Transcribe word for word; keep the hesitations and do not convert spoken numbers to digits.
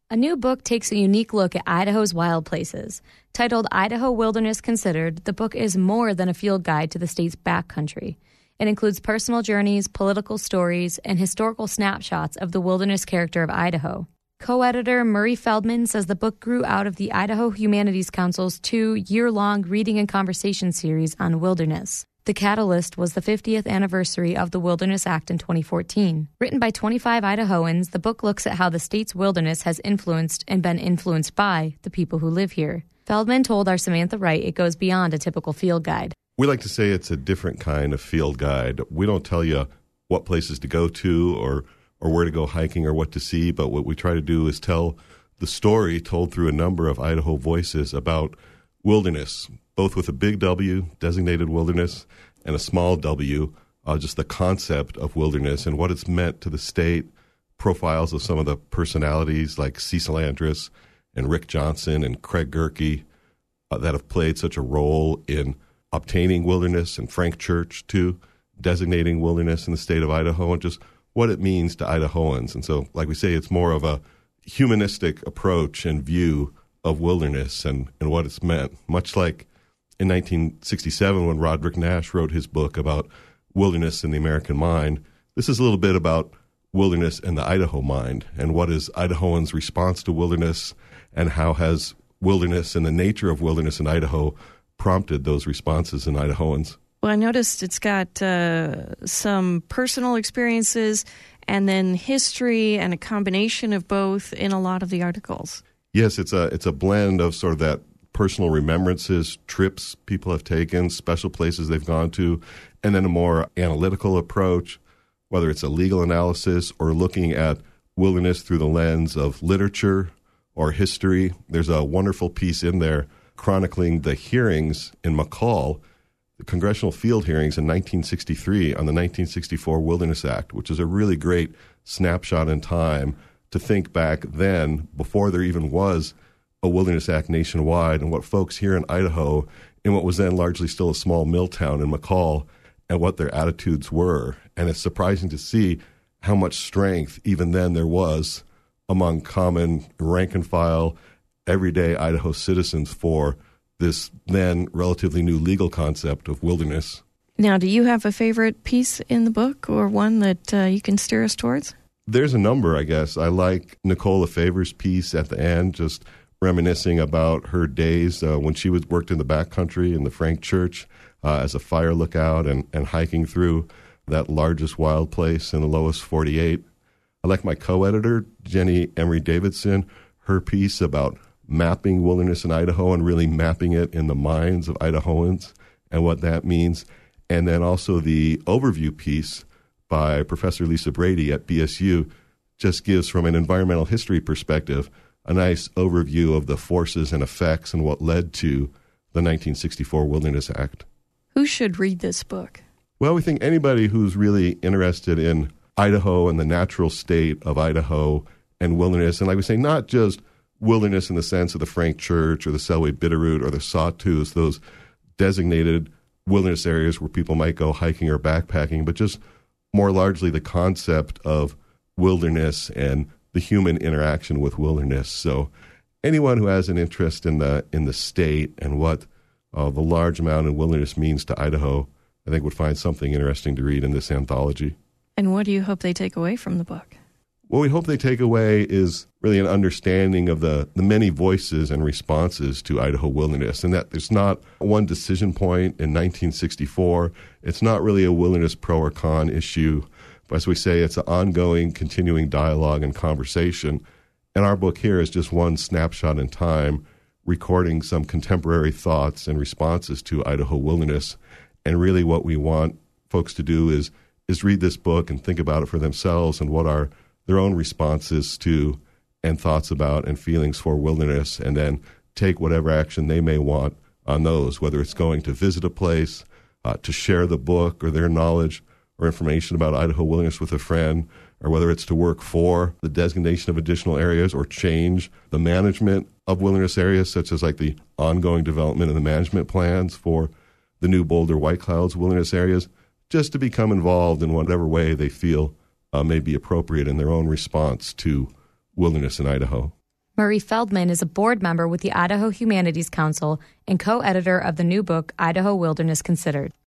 A new book takes a unique look at Idaho's wild places. Titled Idaho Wilderness Considered, the book is more than a field guide to the state's backcountry. It includes personal journeys, political stories, and historical snapshots of the wilderness character of Idaho. Co-editor Murray Feldman says the book grew out of the Idaho Humanities Council's two-year-long reading and conversation series on wilderness. The catalyst was the fiftieth anniversary of the Wilderness Act in twenty fourteen. Written by twenty-five Idahoans, the book looks at how the state's wilderness has influenced and been influenced by the people who live here. Feldman told our Samantha Wright it goes beyond a typical field guide. We like to say it's a different kind of field guide. We don't tell you what places to go to or or where to go hiking or what to see, but what we try to do is tell the story told through a number of Idaho voices about wilderness, both with a big W, designated wilderness, and a small W, uh, just the concept of wilderness and what it's meant to the state, profiles of some of the personalities like Cecil Andrus and Rick Johnson and Craig Gerke uh, that have played such a role in obtaining wilderness, and Frank Church, too, designating wilderness in the state of Idaho, and just what it means to Idahoans. And so, like we say, it's more of a humanistic approach and view of wilderness and, and what it's meant, much like in nineteen sixty-seven when Roderick Nash wrote his book about wilderness in the American mind. This is a little bit about wilderness in the Idaho mind and what is Idahoans' response to wilderness and how has wilderness and the nature of wilderness in Idaho prompted those responses in Idahoans. Well, I noticed it's got uh, some personal experiences and then history and a combination of both in a lot of the articles. Yes, it's a it's a blend of sort of that personal remembrances, trips people have taken, special places they've gone to, and then a more analytical approach, whether it's a legal analysis or looking at wilderness through the lens of literature or history. There's a wonderful piece in there chronicling the hearings in McCall, the congressional field hearings in nineteen sixty-three on the nineteen sixty-four Wilderness Act, which is a really great snapshot in time to think back then, before there even was a Wilderness Act nationwide, and what folks here in Idaho, in what was then largely still a small mill town in McCall, and what their attitudes were. And it's surprising to see how much strength even then there was among common rank and file, everyday Idaho citizens for this then relatively new legal concept of wilderness. Now, do you have a favorite piece in the book or one that uh, you can steer us towards? There's a number, I guess. I like Nicole Lefever's piece at the end, just reminiscing about her days uh, when she was worked in the backcountry in the Frank Church uh, as a fire lookout and, and hiking through that largest wild place in the lowest forty-eight. I like my co-editor, Jenny Emery Davidson, her piece about mapping wilderness in Idaho and really mapping it in the minds of Idahoans and what that means. And then also the overview piece by Professor Lisa Brady at B S U just gives, from an environmental history perspective, a nice overview of the forces and effects and what led to the nineteen sixty-four Wilderness Act. Who should read this book? Well, we think anybody who's really interested in Idaho and the natural state of Idaho and wilderness, and like we say, not just wilderness in the sense of the Frank Church or the Selway Bitterroot or the Sawtooth, those designated wilderness areas where people might go hiking or backpacking, but just more largely the concept of wilderness and the human interaction with wilderness. So anyone who has an interest in the in the state and what uh, the large amount of wilderness means to Idaho, I think would find something interesting to read in this anthology. And what do you hope they take away from the book? What we hope they take away is really an understanding of the, the many voices and responses to Idaho wilderness, and that there's not one decision point in nineteen sixty-four. It's not really a wilderness pro or con issue, but as we say, it's an ongoing, continuing dialogue and conversation. And our book here is just one snapshot in time, recording some contemporary thoughts and responses to Idaho wilderness. And really what we want folks to do is is read this book and think about it for themselves and what are their own responses to and thoughts about and feelings for wilderness, and then take whatever action they may want on those, whether it's going to visit a place, uh, to share the book or their knowledge or information about Idaho wilderness with a friend, or whether it's to work for the designation of additional areas or change the management of wilderness areas, such as like the ongoing development of the management plans for the new Boulder White Clouds wilderness areas, just to become involved in whatever way they feel uh, may be appropriate in their own response to wilderness in Idaho. Murray Feldman is a board member with the Idaho Humanities Council and co-editor of the new book, Idaho Wilderness Considered.